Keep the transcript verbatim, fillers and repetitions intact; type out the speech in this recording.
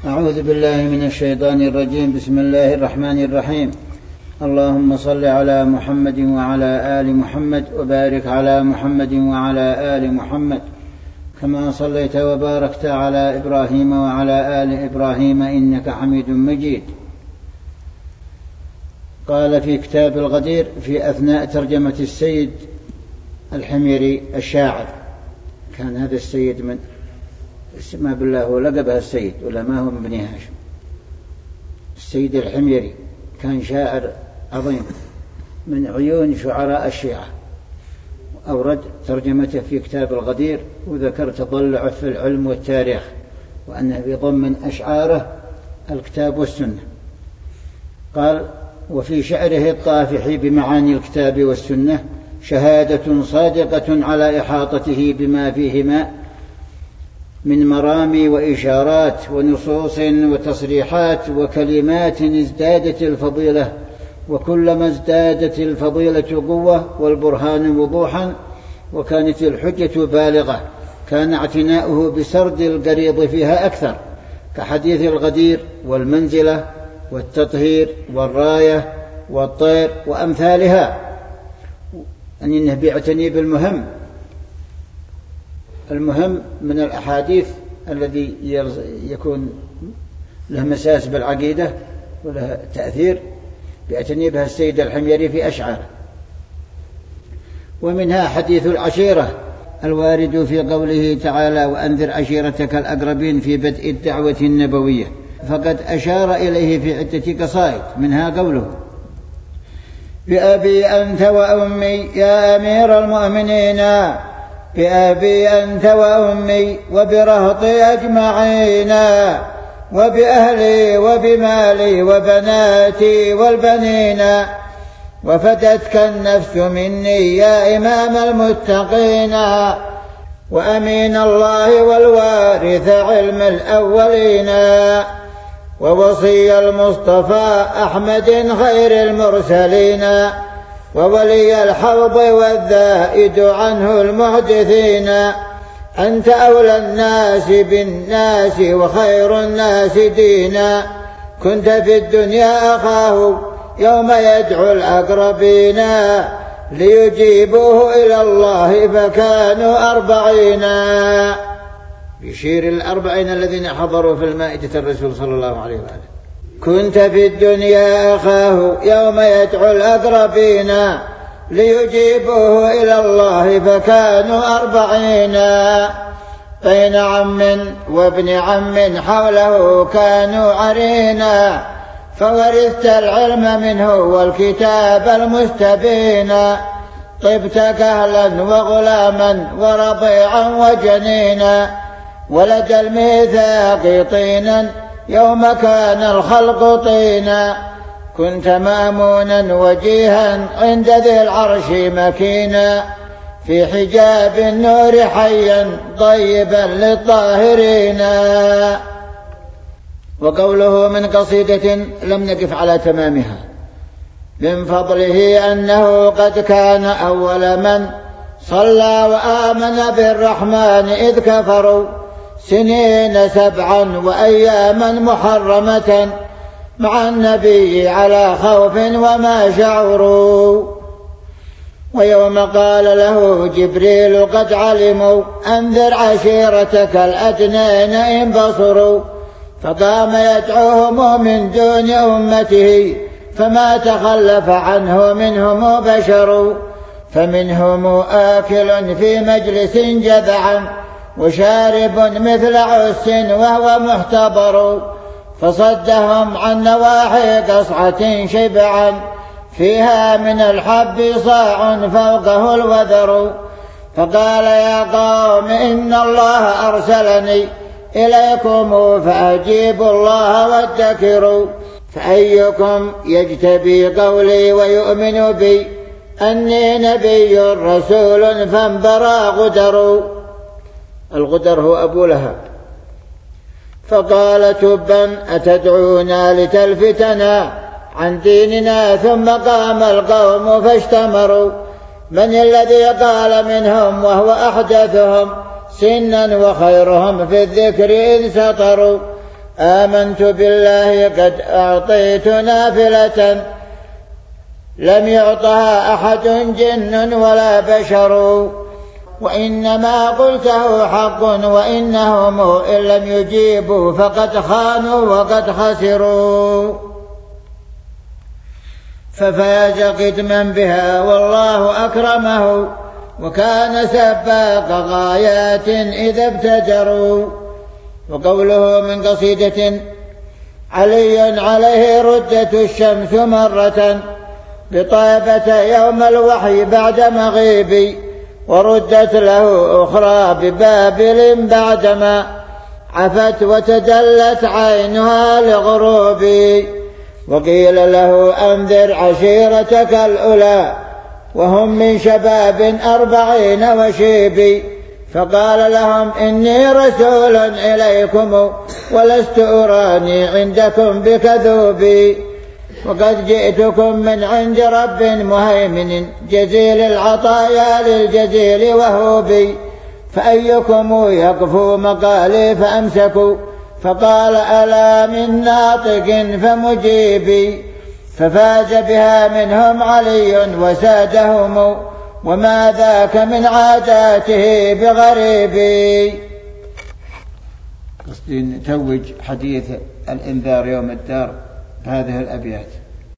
أعوذ بالله من الشيطان الرجيم. بسم الله الرحمن الرحيم. اللهم صل على محمد وعلى آل محمد وبارك على محمد وعلى آل محمد كما صليت وباركت على إبراهيم وعلى آل إبراهيم إنك حميد مجيد. قال في كتاب الغدير في أثناء ترجمة السيد الحميري الشاعر، كان هذا السيد من ما بالله هو لقبها السيد ولا ما هو من بني هاشم. السيد الحميري كان شاعر عظيم من عيون شعراء الشيعة، أورد ترجمته في كتاب الغدير وذكر تضلعه في العلم والتاريخ، وأنه بيضمن أشعاره الكتاب والسنة. قال: وفي شعره الطافح بمعاني الكتاب والسنة شهادة صادقة على إحاطته بما فيهما من مرامي وإشارات ونصوص وتصريحات وكلمات ازدادت الفضيلة، وكلما ازدادت الفضيلة قوة والبرهان وضوحا وكانت الحجة بالغة كان اعتناؤه بسرد القريض فيها أكثر، كحديث الغدير والمنزلة والتطهير والراية والطير وأمثالها، أن إنه بيعتني بالمهم المهم من الأحاديث الذي يكون له مساس بالعقيدة وله تأثير، بيعتني بها السيد الحميري في أشعاره. ومنها حديث العشيرة الوارد في قوله تعالى: وأنذر عشيرتك الأقربين في بدء الدعوة النبوية، فقد أشار إليه في عدة قصائد، منها قوله: بأبي أنت وأمي يا أمير المؤمنين، بأبي أنت وأمي وبرهطي أجمعين، وبأهلي وبمالي وبناتي والبنين، وفدتك النفس مني يا إمام المتقين، وأمين الله والوارث علم الأولين، ووصي المصطفى أحمد خير المرسلين، وولي الحوض والذائد عنه المحدثين، أنت أولى الناس بالناس وخير الناس دينا، كنت في الدنيا أخاه يوم يدعو الأقربين، ليجيبوه إلى الله فكانوا أربعين. يشير الأربعين الذين حضروا في المائدة الرسول صلى الله عليه وآله. كنت في الدنيا أخاه يوم يدعو الأقربين، ليجيبوه إلى الله فكانوا أربعين، بين عم وابن عم حوله كانوا عرينا، فورثت العلم منه والكتاب المستبين، طبت كهلا وغلاما ورضيعا وجنينا، ولدى الميثاق طينا يوم كان الخلق طينا، كنت مأمونا وجيها عند ذي العرش مكينا، في حجاب النور حيا طيبا للطاهرين. وقوله من قصيدة لم نقف على تمامها: من فضله أنه قد كان أول من صلى وآمن بالرحمن إذ كفروا سنين سبعا وأياما محرمة مع النبي على خوف وما شعروا، ويوم قال له جبريل قد علموا أنذر عشيرتك الأدنين إن بصروا، فقام يدعوهم من دون أمته فما تخلف عنه منهم بشر، فمنهم آكل في مجلس جذعا وشارب مثل عس وهو محتضر، فصدهم عن نواحي قصعة شبعا فيها من الحب صاع فوقه الوذر، فقال يا قوم إن الله أرسلني إليكم فأجيبوا الله وادكروا، فأيكم يجتبي قولي ويؤمن بي أني نبي رسول فانبرى غدر. الغدر هو أبو لهب. فقال تبا أتدعونا لتلفتنا عن ديننا، ثم قام القوم فاشتمروا، من الذي قال منهم وهو أحدثهم سنا وخيرهم في الذكر إذ سطروا، آمنت بالله قد أعطيت نافلة لم يعطها أحد جن ولا بشر، وإنما قلته حق وإنهم إن لم يجيبوا فقد خانوا وقد خسروا. ففاز قدما بها والله أكرمه، وكان سباق غايات إذا ابتدروا. وقوله من قصيدة علي عليه ردت الشمس مرة بطيبة يوم الوحي بعد مغيبي، وردت له أخرى ببابل بعدما عفت وتدلت عينها لغروبي. وقيل له أنذر عشيرتك الأولى وهم من شباب أربعين وشيبي، فقال لهم إني رسول إليكم ولست أراني عندكم بكذوبي، وقد جئتكم من عند رب مهيمن جزيل العطايا للجزيل وهوبي، فأيكم يقفو مقالي فأمسكوا، فقال ألا من ناطق فمجيبي. ففاز بها منهم علي وسادهم، وما ذاك من عاداته بغريبي. قصدي نتوج حديث الإنذار يوم الدار هذه الأبيات.